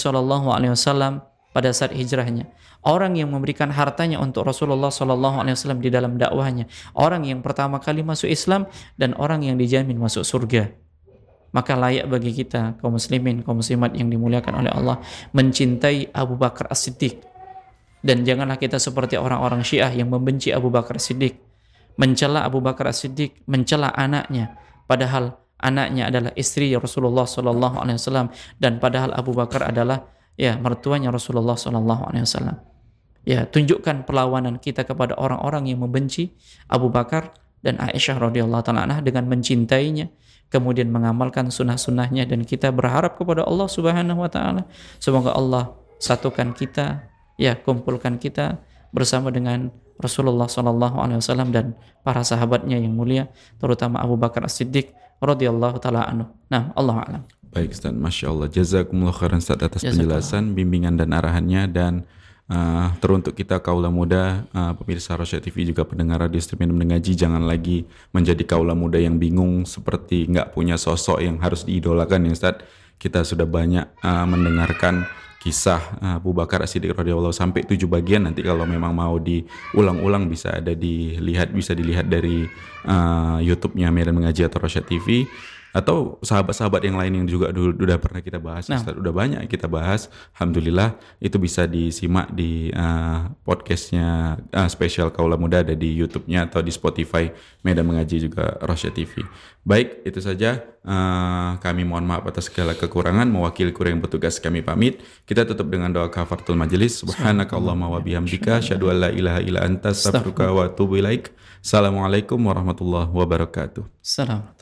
SAW pada saat hijrahnya. Orang yang memberikan hartanya untuk Rasulullah SAW di dalam dakwahnya. Orang yang pertama kali masuk Islam dan orang yang dijamin masuk surga. Maka layak bagi kita, kaum muslimin, kaum muslimat yang dimuliakan oleh Allah, mencintai Abu Bakar As-Siddiq. Dan janganlah kita seperti orang-orang Syiah yang membenci Abu Bakar As-Siddiq, mencela Abu Bakar As-Siddiq, mencela anaknya, padahal anaknya adalah istri Rasulullah SAW, dan padahal Abu Bakar adalah ya mertuanya Rasulullah SAW. Ya, tunjukkan perlawanan kita kepada orang-orang yang membenci Abu Bakar dan Aisyah radhiyallahu taala anha dengan mencintainya, kemudian mengamalkan sunnah-sunnahnya, dan kita berharap kepada Allah Subhanahu Wa Taala semoga Allah satukan kita, ya kumpulkan kita bersama dengan Rasulullah SAW dan para sahabatnya yang mulia, terutama Abu Bakar As-Siddiq radhiyallahu taala anhu. Nah, Allahu a'lam. Baik, Ustaz, Masya Allah. Jazakumullah khairan, Ustaz, atas penjelasan, bimbingan dan arahannya. Dan teruntuk kita kaula muda, pemirsa Rosyad TV, juga pendengar radio Stream Medan Mengaji, jangan lagi menjadi kaula muda yang bingung seperti nggak punya sosok yang harus diidolakan ya, Ustaz. Kita sudah banyak mendengarkan kisah Abu Bakar As-Siddiq radhiyallahu sampai 7 bagian. Nanti kalau memang mau diulang-ulang bisa dilihat dari YouTube-nya Medan Mengaji atau Rosyad TV, atau sahabat-sahabat yang lain yang juga udah pernah kita bahas. Ustaz, udah banyak kita bahas. Alhamdulillah, itu bisa disimak di podcastnya spesial Kaula Muda, ada di YouTube-nya atau di Spotify Medan Mengaji juga Rosyad TV. Baik, itu saja. Kami mohon maaf atas segala kekurangan. Mewakili kru yang bertugas kami pamit. Kita tutup dengan doa kafaratul majelis. Subhanakallahumma wa bihamdika asyhadu an la ilaha illa anta astaghfiruka wa atubu ilaik. Assalamualaikum warahmatullahi wabarakatuh. Salam.